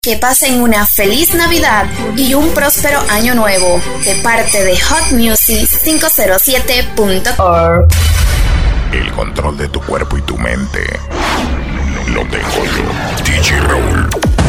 Que pasen una feliz Navidad y un próspero año nuevo de parte de hotmusic507.org. El control de tu cuerpo y tu mente lo tengo yo, DJ Raúl.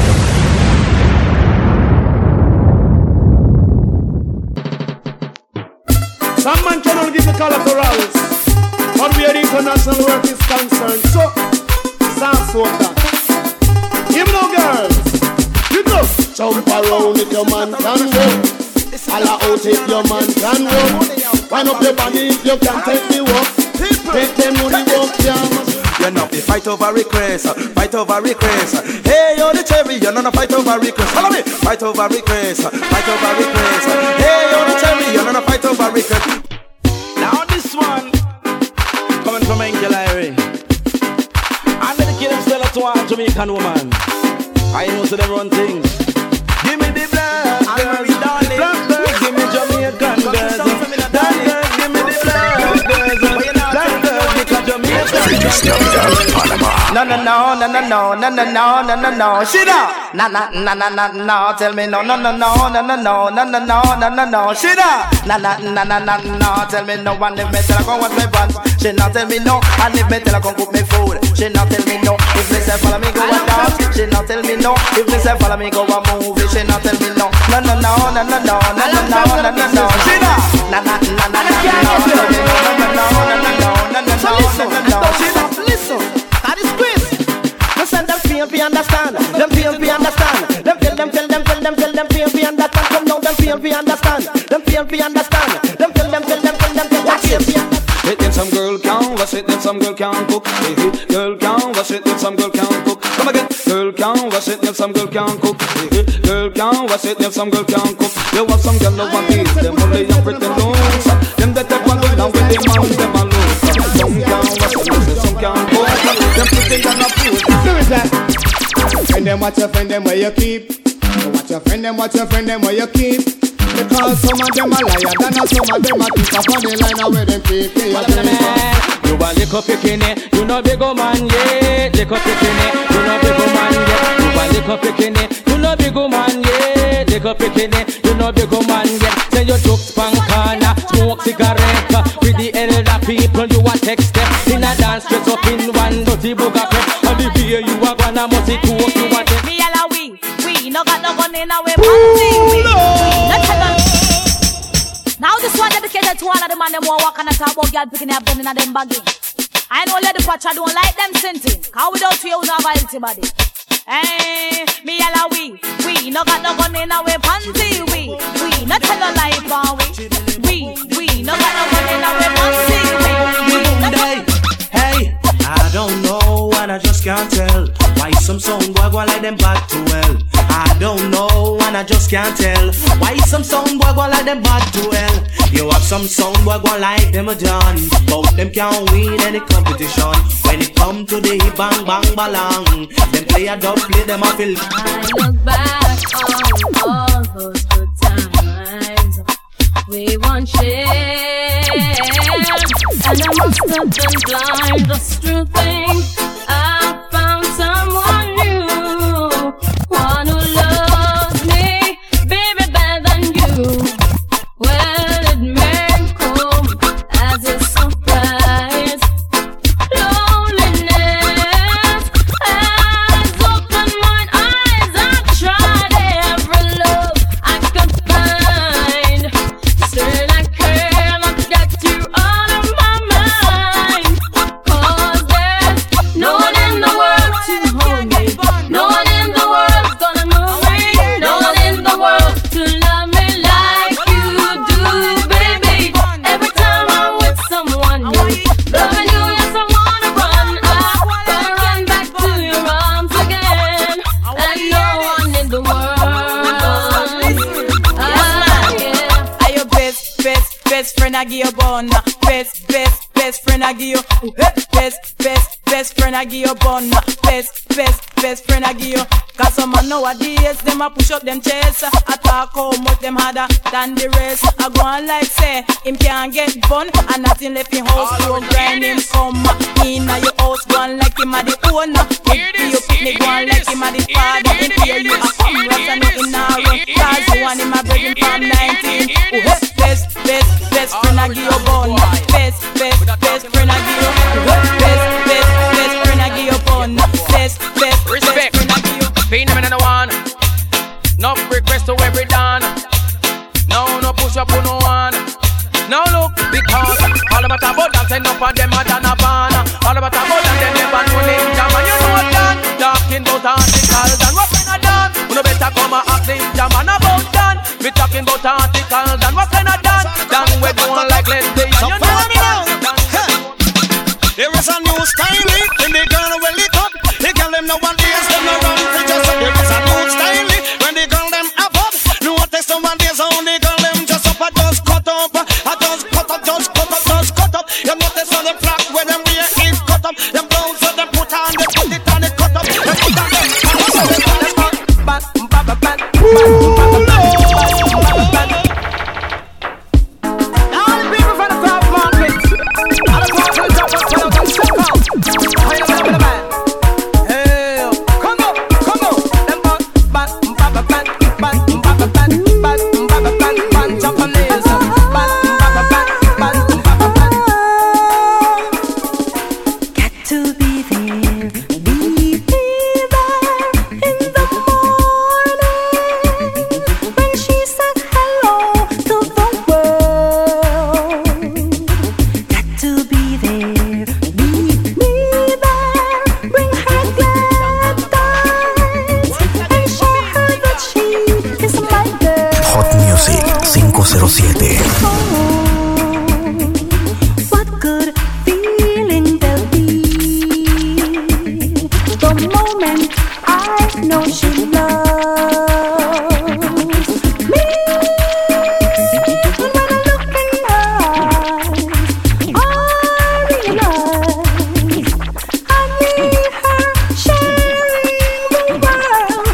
Some man can only give the color to Rouse, but where the international work is concerned, so sounds what that. Give me no girls. You go jump around if your man can go. Holla out if your man can go. Wind up your body if you can take the walk. Take them money walk, yeah. You know the fight over request, fight over request. Hey, you're the cherry, you're not a fight over request. Follow me, fight over request, fight over request. Hey, you're the cherry, you're not a fight over request. Now this one coming from Enkelary. I'm gonna kill him still to one Jamaican woman. I know to them run things. Give me the blood, girls, darling. Black girls, give me Jamaican girls. Black girls, give me the blood, girls. Black girls, because Jamaican girls. No, no, no, no, no, no, no, no, no, no, no, no. Shit up. No, no, no, no, no, no. Tell me no, no, no, no, no, no, no, no, no, no, no, no, no. Shit up. No, no, no, no, no, no. Tell me no. And if me tell her come wash my pants, she not tell me no. And if me tell her come cook me food, she not tell me no. If me say follow me go and dance, she not tell me no. If me say follow me go a movie, she not tell me no. No, no, no, no, no, no, no, no, no, no, no, no. Shit up. No, no, no, no, no, no, no, no, no, no, no, no, no, no, no. Shit up. Listen. Them feel we understand. Them feel we understand. Them feel feel we understand. Come down, them feel we understand. Them feel we understand. Them feel we understand. Hit them some girl can wash it, them some girl can cook. Girl can wash it, them some girl can cook. Come again. Girl can wash it, them some girl can cook. Girl can wash it, them some girl can cook. You want some girl love and peace, them only young pretend loose. Them that take one look down with them man, them a loose. Some can wash it, some can cook. Them pretend and a fool. Do it like. Friend them, watch your friend them where you keep. Watch your friend them, watch your friend them where you keep. Because some of them are liars, and some of them are thief. Up on the line and where them keep. You a little bikini, you know big old man, yeah. Little bikini, you know big old man, yeah. You a little bikini, you know big old man, yeah. Little bikini, you know big old man, yeah. Say you took spankana, smoke cigarette. With the elder people, you a text them. In a dance, dress up in one dirty booger pep. And the beer you a gonna must it cook, you a take. Me yalla we no got no gun in our panty. Now this one dedicated to all of the man them who walk and talk about girl picking up gun in them baggy. I know Lady Patcha don't like them sinting. Cause without you, you don't have a healthy body. Hey, me yalla we no got no gun in our panty. We no tell no lie for we no got no gun in our panty. Hey, I don't know and I just can't tell why some sound boy go like them bad to well. I don't know and I just can't tell why some sound boy go like them bad to well. You have some sound boy go like them a done, but them can't win any competition. When it come to the bang bang balang, them play a dub play them a feel. I look back on all those good times we once shared, and I must have been blind just to think I found someone new, one who loves me, baby, better than you. Well, it may come as a surprise. Loneliness has opened my eyes. I tried every love I could find. Still I cannot get you out of my mind. 'Cause there's friend I give you bun. Best friend I give you. Best friend I give you bun. Best friend I give you. Cause some man nowadays, them a push up them chest. I talk how much them harder than the rest. I go on like say, him can't get bun. And nothing left in house to grind him come. In your house, go on like him a the owner. If you picnic, go on like him a the father. In here you a come rest and nothing now run. Cause you want him a bring from 19. Best friend I give you bun. Best friend I give you. Best friend I give you bun. Best respect. friend I give you. Phenomenal one. No request to every dawn. No push up on no one. No look, because all about about dance and up on them a than a van. All about about dance and never know ninja man. You know what done? Talking about articles and what kind of done? You know better come and ask ninja man about done. We talking about articles and what kind of done? Done we don't like let's say. So follow me now. There is a new style when the girl will it up. The girl them nowadays them no run for just up. There is a new style when the girl them up up. Notice nowadays how the girl them just up. I just cut up. You notice how the flag when them wear is cut up. Them blouse so them put on the put it on the cut up. Them put on all the people from the top market. All the people from the top market. Hey, come on. Them to be there, be there in the morning when she said hello to the world. Got to be there, be there, bring her glad tidings and show her that she is my girl. Hot Music 507. What good feeling there'll be the moment I know she loves me. When I look in her eyes, I realize I need her sharing the world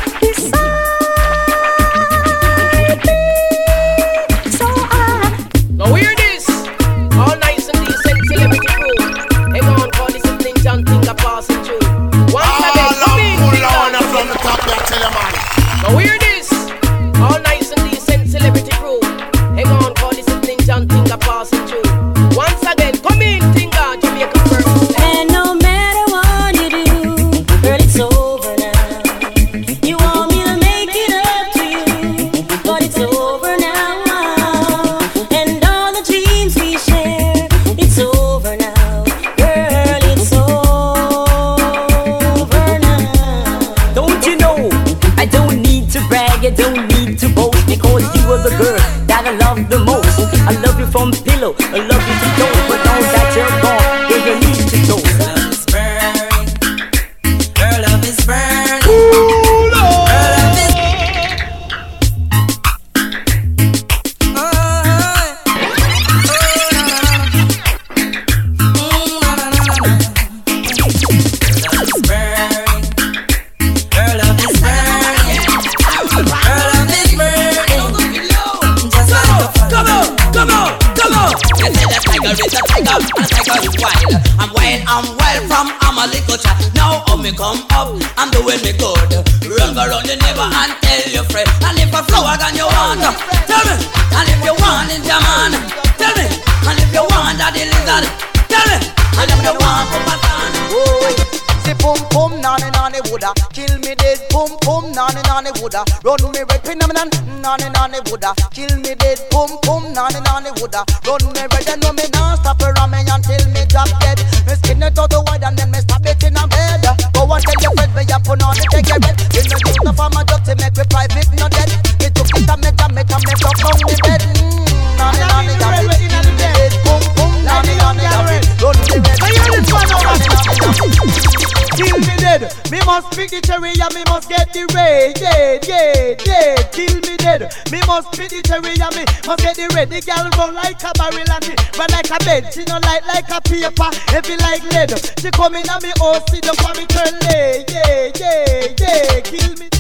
beside me. So Now hear this. All nice and decent celebrity crew. Hang on, call this evening John Tinker passing through. Once again, come in, from the top there, tell you man. now hear this. All nice and decent celebrity crew. Hang on, call this evening John Tinker passing through. Once again, come in, Tinker, Jamaica first. and no matter what you do, girl, it's over now. You want me to make it up to you, but it's over now. And all the dreams we share, it's over now. Girl, it's over now. Don't you know? I don't need to brag, I don't need to boast, because you are the girl that I love the most. I love you from pillow, I love you to toe, but now that you're gone, girl, you need to go. Her love is burning. I'm wild from I'm a little chat. Now me come up, I'm doing me good. Run around the neighbor and tell your friend. And if a flower gun you want, tell me. And if you want it, man, tell me. And if you want that lizard, tell me. And if you want Papa San, say pum pum nani nani woulda kill me dead. Pum pum nani nani woulda run me red phenomenon. Nani nani woulda kill me dead. Pum pum nani nani woulda run me red. And no me nah stop around me until me drop dead. Me skin it out the wide and then me stop it in a bed. Go and tell your friends me a put on it take your red. You know use the farmer just to make me private no dead. Me took it and me jam it and me drop down the bed. Nani nani nani kill me dead. Pum pum nani nani nani run me red. Kill me dead. Me must pick the cherry and me must get the red. Yeah. Kill me dead. Me must pick the cherry and me must get the red. The girl run like a barrel and me run like a bed. She no like a paper, heavy like lead. She come in and me oh see the for me turn lay. Yeah. Kill me.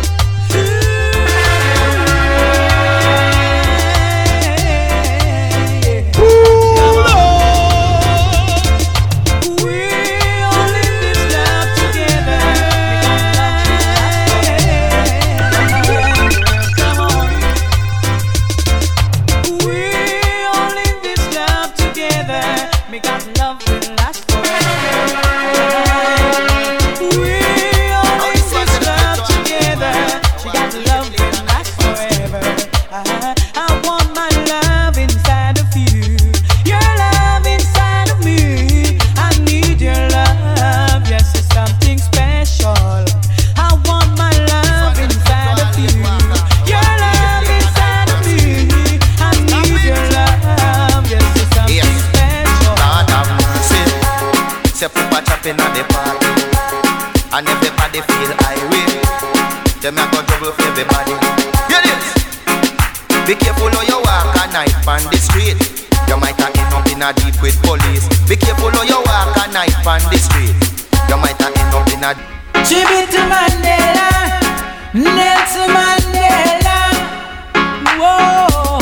And everybody feel irate. Them a go trouble for everybody. Hear this. Be careful how you walk at night on the street. You might have end up in a deep with police. Be careful how you walk at night on the street. You might have end up in a Tribute to Mandela, Nelson Mandela. Whoa,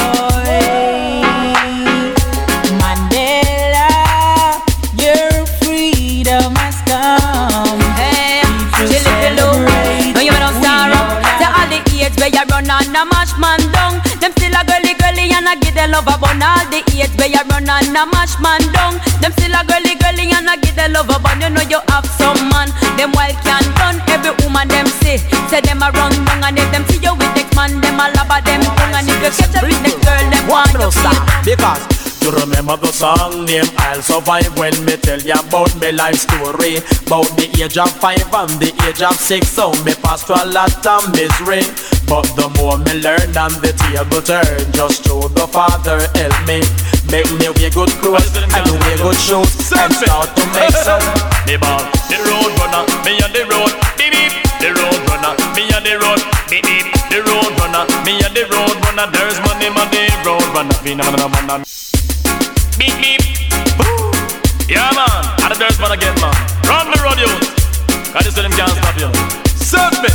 Mandela, your freedom has come. No, you don't star up. To all the age where you run on a mash man down. Them still a girly and I give the love a bun. All the age where you run on a mash man down. Them still a girly and I give the love a bun. You know you have some man. Them wild can run. Every woman them say them a run down. And if them see you with next man, them a love a them tongue. And if you catch up with next girl, them want you feel. Because you remember the song name I'll Survive when me tell you about me life story. About the age of 5 and the age of 6. So me pass through a lot of misery. But the more me learn and the table turn, just through the Father help me. Make me wear good clothes and wear good shoes and start to make some. The ball, the road runner, me on the road, beep beep. The road runner, me on the road, beep beep. The road runner, me on the road runner. There's money, road runner, man. Beep beep, boo. Yeah man, and the dirt man again man. Run the road youth, cause you see them can't stop you. Serve me.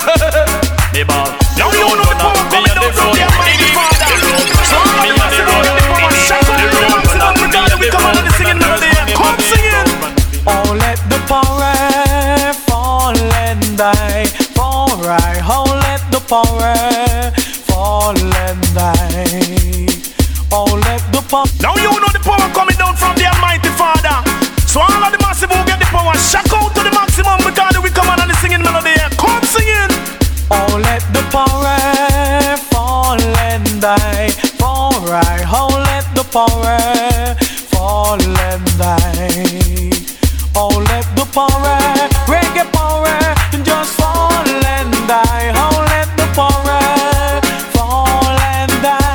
The ball, the road runner, me on the road. The road, me on the road. The road runner, me on the road. Come sing it. Oh, let the power fall and die. For I, oh, let the power fall and die. Oh, let the power. Now you know the power coming down from the Almighty Father. So all of the massive who get the power, shout out to the maximum because we come on and the singing melody. Come singing. Oh, let the power fall and die. For I, oh, let the power fall and die. Oh, let the power, reggae power, just fall and die. Oh, let the power fall and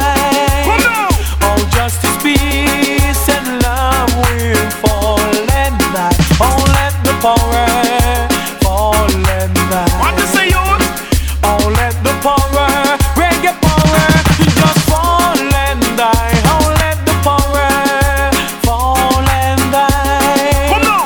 die. Oh, justice, peace, and love will fall and die. Oh, let the power fall and die. What to say, you? Oh, let the power, reggae power, just fall and die. Oh, let the power fall and die. Come now.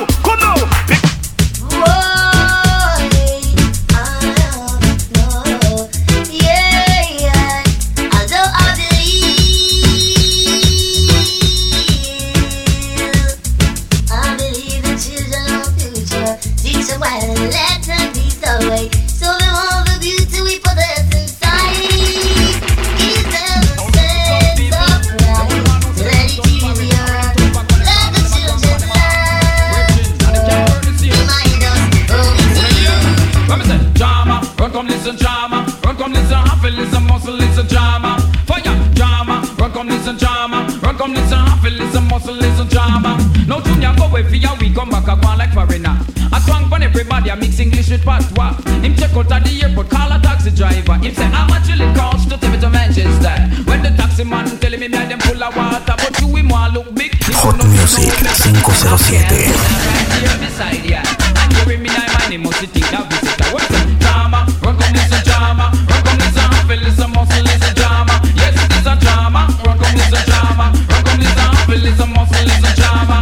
listen drama. Run come listen happy, listen muscle, listen drama. Fire drama. Run come listen drama. Run come listen happy, listen muscle, listen drama. No junior go away for your week, come back a go like foreigner. I twang for everybody, I mix English with patois. Him check out at the airport, call a taxi driver. Him say how much will it cost to take me to Manchester? When the taxi man telling me I them full of water, but you him want look big. Hot Music 507. Here beside ya, and you bring me like my many must think that visit that what's a drama? Run come listen drama. Run come listen happy, listen muscle, listen drama. Yes, it is a drama. Run come listen drama. Run come listen happy, listen muscle, listen drama.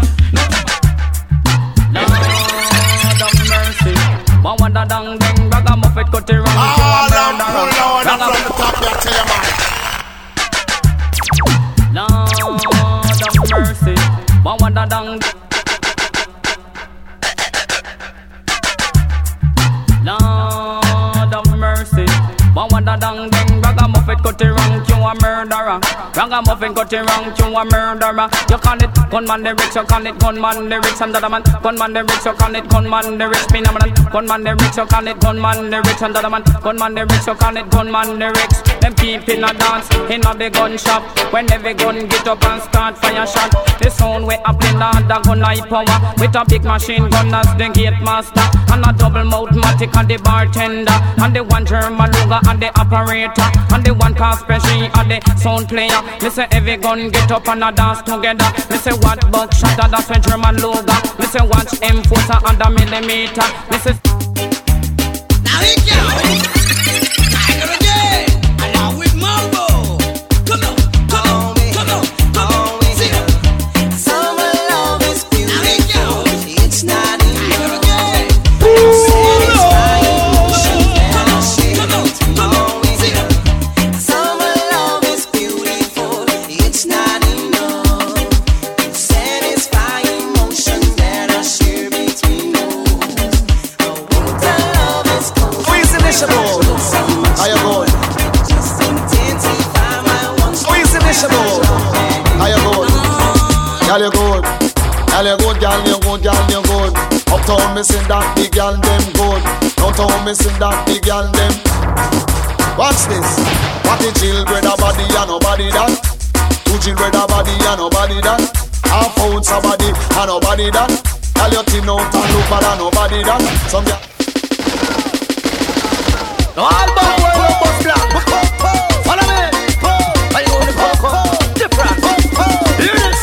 Lord of mercy, one wonder dang dang, ragamuffin cut it wrong. All I'm from the top, I tell you, man. Lord of mercy, one wonder dang. Lord of mercy, one wonder dang dang, ragamuffin cut it wrong. You a murderer, ragamuffin cut it wrong. You a murderer. You call it gunman the rich, you call it gunman the rich, and the man gunman the rich, you call it gunman the rich. Me no man gunman the rich, you call it gunman the rich, and the man gunman the rich, you call it gunman the rich. Them keep in a dance, in a the gun shop. When every gun get up and start fire shot, the sound way up in the gun high power. With a big machine gun as the gate master, and a double mouth matic and the bartender, and the one German Luger and the operator, and the one car special and the sound player. Me say every gun get up and a dance together. Me say what buckshot and that's a German Luger. Me say watch M4 and a millimeter. Me say now he go. Uptown me sing that big girl them good. Downtown me sing that big girl them. What's this? What the chill brother body and nobody that. Two chill brother body and nobody that. Half ounce a body and nobody that. Tell your team out and look bad and nobody that. Some ya. All bad world bus black. Follow me. I own the coco. Different. Hear this.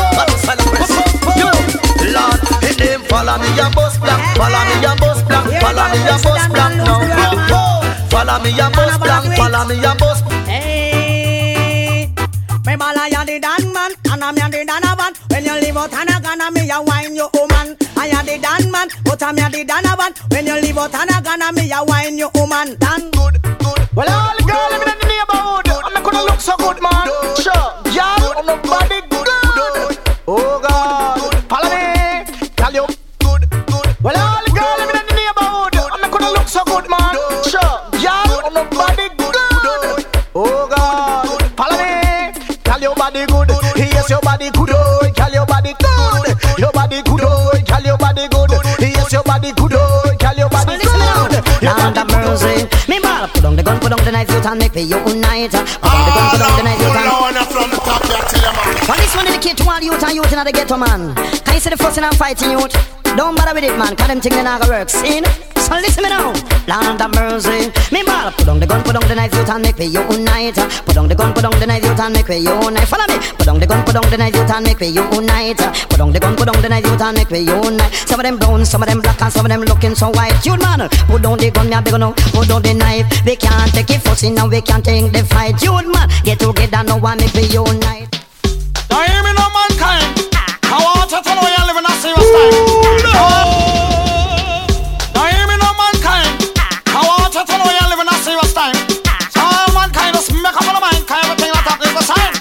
Lord, his name follow me a bus black. Follow me a bus black. Follow me a bus black now. Follow me a bus black. Follow me a bus. Hey, me bala ya the Dan man, and I'm ya the Danavan. When you leave out Hanagana, me ya wine your woman. I ya the Dan man, but I'm ya the Danavan. When you leave out Hanagana, me ya wine your woman. Dan good. Well, all the girls in the neighborhood, I'm not gonna look so good, man. Sure, y'all, I'm not body good. Oh God, follow me, tell you good. Well, all the girls in the neighborhood, I'm not gonna look so good, man. Sure, y'all, I'm not body good. Oh God, follow me, tell your body good. Yes, your body good. Oh, tell your body good. Your body good. Oh, tell your body good. Yes, your body good. Oh, tell your body good. Lord of mercy, me ball put on the gun, put on the knife, you and make me unite. Put on the gun, put on the knife, you and. From the top, I tell you, man. Well, this one dedicate to all youth and youth in the ghetto, man. Can you see the fuss and I'm fighting youth? Don't bother with it, man, cause them things they not gonna work, see? So listen me now. Lord of mercy, me ball put on the gun, put on the knife, youth and make me unite. Put on the gun, put on the knife, youth and make me unite. Follow me. Put on the gun, put on the knife, youth and make me unite. Put on the gun, put on the knife, youth and make me unite. Some of them brown, some of them black, and some of them looking so white. Youth man, put down the gun, me a big no. Put down the knife. We can't take it fussing now, we can't take the fight. Youth man, get together now and make me unite. Now hear me no mankind. I want you to know you're living a serious time. Now hear me no mankind. I want you to know you're living a serious time. So all mankind just make up on the mind, kind of thing that is the sign.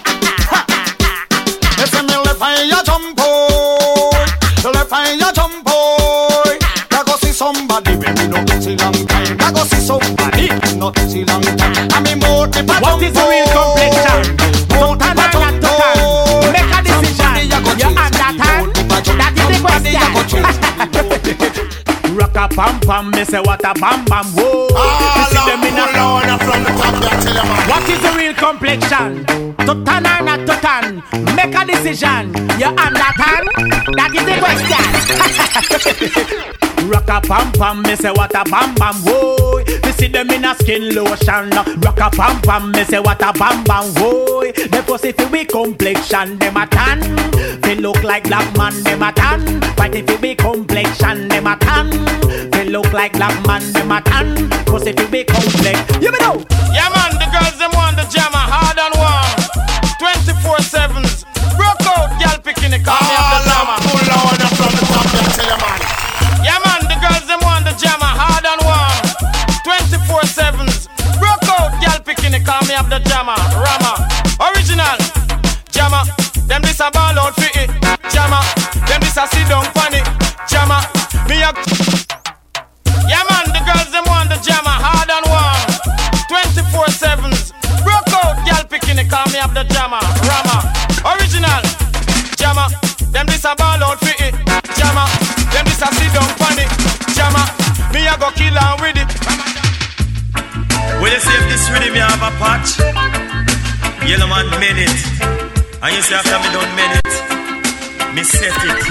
If you me left eye you jump boy, the left eye you jump boy. I go see somebody when we don't see long time. I go see somebody not see long time. I mean more people. What is the real complexion? Don't turn on your tongue. Make a decision. You understand? That is the question. Rock a pam pam, me say what a bam bam. Whoa. You see them in a from the top, I tell you, man. What is the real complexion? To turn or not to turn? Make a decision. You understand? That is the question. Rock a pam pam, me say what a bam bam. Whoa. You see them in a skin lotion. Rock a pam pam, me say what a bam bam. Whoa. The pussy fi we complexion, them a tan. They look like black man, them a tan. But if we complexion, them a tan. They look like black man, them a tan. Pussy to be complex. You me know? Yeah man, the girls them want the jammer, hard and warm. 24/7s. Broke out, girl picking the car. Pull on from the top, them tell you man. Yeah man, the girls them want the jammer, hard and warm. 24/7s. Broke out, girl picking the car. Me have the jammer, Rama, original. Jammer, them this a ball out for it. Jammer, them this a sit down funny. Jammer, me a. Yeah man, the girls them want the jammer, hard and warm. 24/7s. Broke out, girl picking the car. Me have the jammer, Rama, original. Jammer, them this a ball out for it. Jammer, them this a sit down funny. Jammer, me a go kill and with it. Well, you see if this rhythm you have a patch, Yellow man made it. And you see after me done made it, me set it.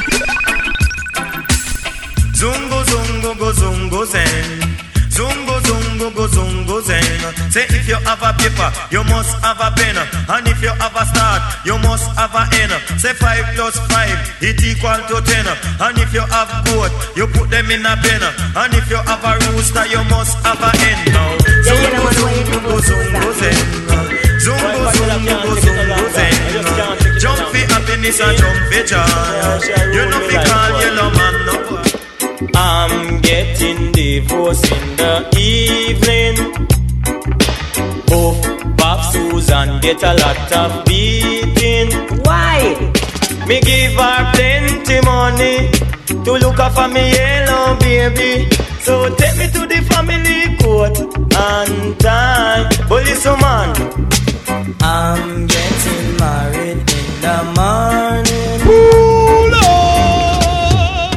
Zungo zungo go zungo zen. Zungo zungo go zungo zen. Say if you have a paper, you must have a pen. And if you have a start, you must have a end. Say 5 + 5, it equal to 10. And if you have goat, you put them in a pen. And if you have a rooster, you must have a hen now. Zungo zungo go zungo zen. Zungo zungo go zungo zen. Jump for happiness and jump for joy. You know fi call Yellow man no. I'm getting divorced in the evening. Both Bob Susan get a lot of beating. Why? Me give her plenty money to look after me yellow baby. So take me to the family court and time. But listen man, I'm getting married in the morning. Ooh, Lord.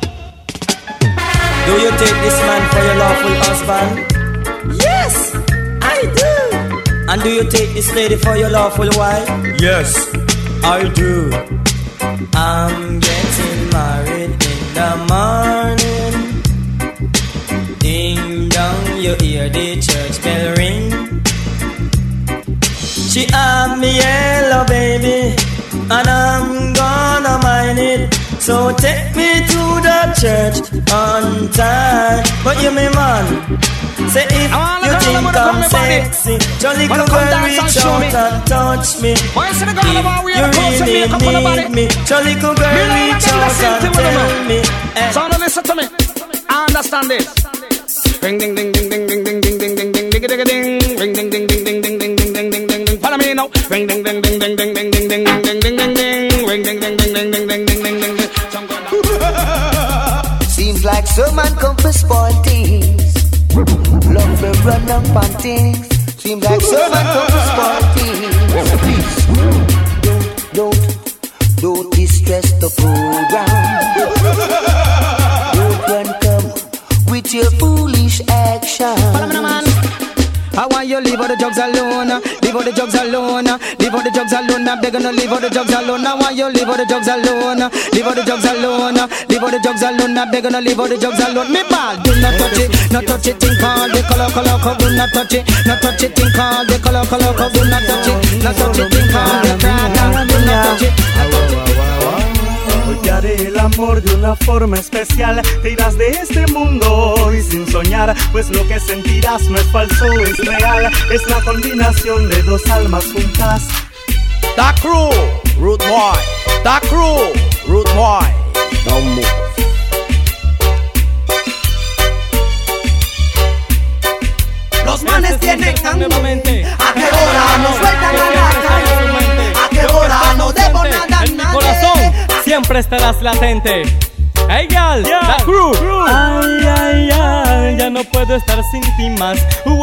Do you take this man for your lawful husband? Yes, I do. And do you take this lady for your lawful wife? Yes, I do. I'm getting married in the morning. Ding dong, you hear the church bell ring. She have me yellow baby, and I'm gonna mind it. So take me to the church on time. But you me man, say if you think I'm sexy, jolly good girl reach out and touch me. If you really need me, jolly good girl reach out and tell me. So now listen to me, I understand this. Ring ding ding ding ding ding ding ding ding ding ding ding ding ding. Ring ding ding ding ding ding ding ding ding ding ding ding. Follow me now. Ring ding ding ding ding ding ding ding ding ding ding ding ding ding. Ring ding ding ding ding ding ding ding ding ding ding. Seems like some man come for spoil things. Love me run up on things. Seems like some man come for spoil things. Please, don't distress the program. Don't run come with your foolish action. Follow me now, man. I want you leave all the drugs alone. Leave all the drugs alone. Leave all the drugs alone. I'm begging to leave all the drugs alone. I want you leave all the drugs alone. Leave all the drugs alone. Leave all the drugs alone. I'm begging to leave all the drugs alone. Me ball, do not touch it. Not touch it. Think all the color. Do not touch it. Not touch it. Think all the color. Do not touch it. Not touch it. Think all the prada. Do not touch it. Hoy te haré el amor de una forma especial. Te irás de este mundo y sin soñar, pues lo que sentirás no es falso, es real. Es la combinación de dos almas juntas. That crew, Root Boy. That crew, Root Boy. No move. Los manes tienen nuevamente. ¿A qué hora nos sueltan a la calle? ¿A qué hora no debo nada? En mi corazón siempre estarás latente. Hey gal, la crew. Ay, ay, ay, ya no puedo estar sin ti más.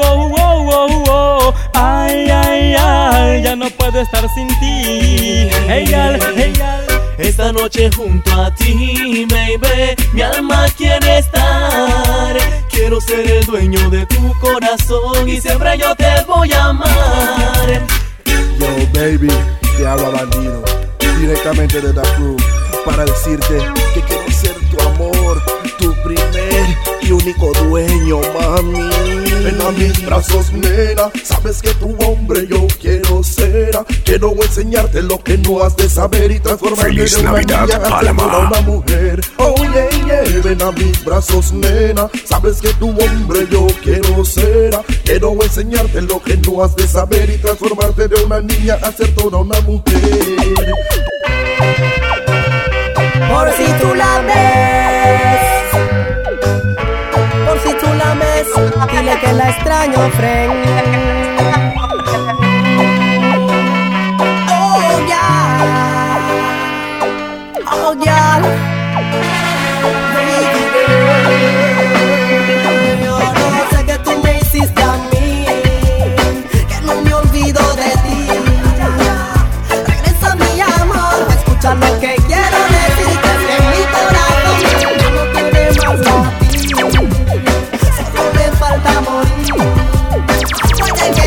Ay, ay, ay, ya no puedo estar sin ti. Hey gal, hey gal. Esta noche junto a ti, baby, mi alma quiere estar. Quiero ser el dueño de tu corazón y siempre yo te voy a amar. Yo, baby, te habla Bandido, directamente de The Crew, para decirte que quiero ser tu amor, tu primer y mi único dueño, mami. Ven a mis brazos, nena, sabes que tu hombre yo quiero ser. Quiero enseñarte lo que no has de saber y transformarte Feliz de una Navidad, niña hasta Panamá. una mujer. Oh yeah, yeah, ven a mis brazos, nena, sabes que tu hombre yo quiero ser. Quiero enseñarte lo que no has de saber y transformarte de una niña a ser toda una mujer. Por si tú la ves, por si tú la ves, dile que la extraño, friend. Oh yeah, oh yeah. Baby girl, yo no sé que tú me hiciste a mí, que no me olvido de ti. Regresa mi amor, escucha lo que quiero decir, que en mi corazón ya no tiene más latido, solo me falta morir.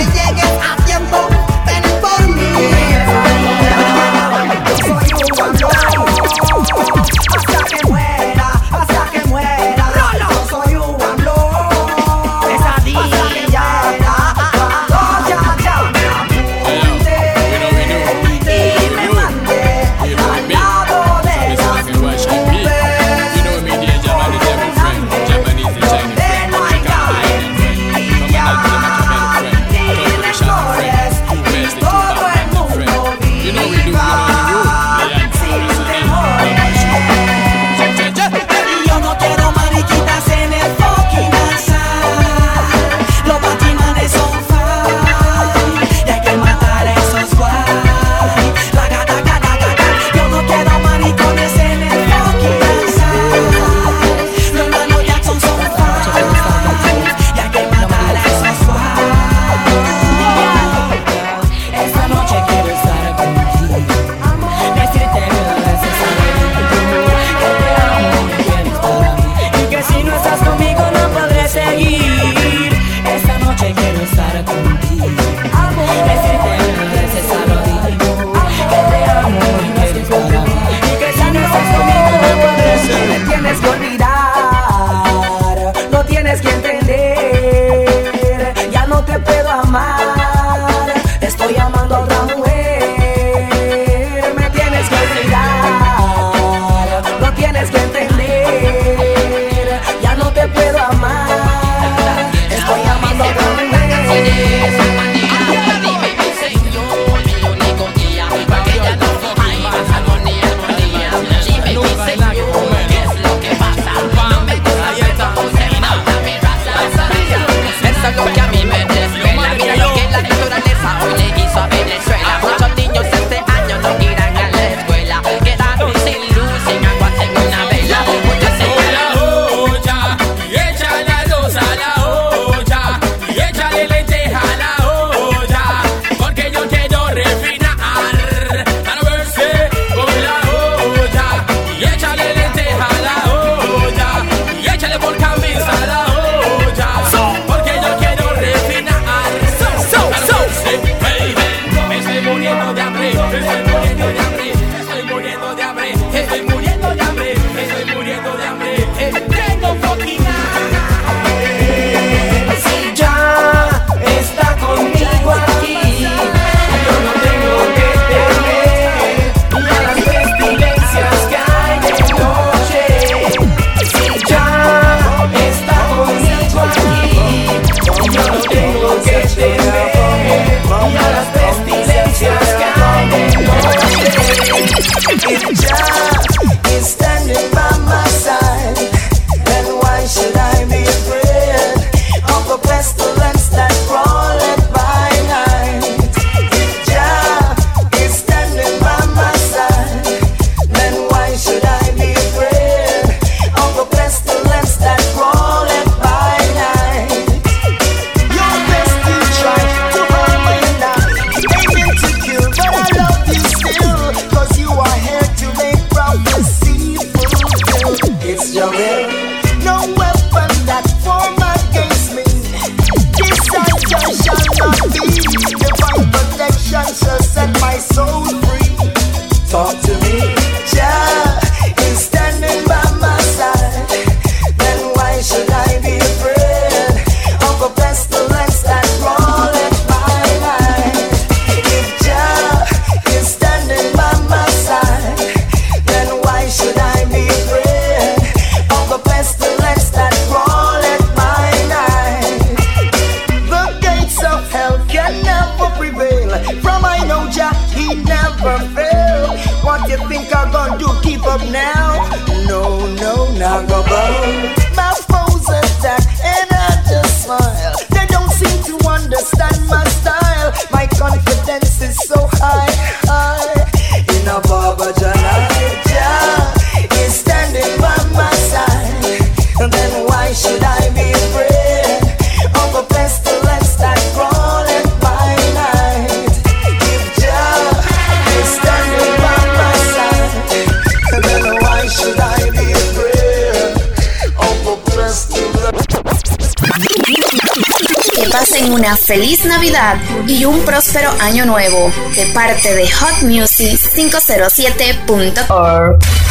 Que pasen una feliz Navidad y un próspero año nuevo de parte de hotmusic507.org.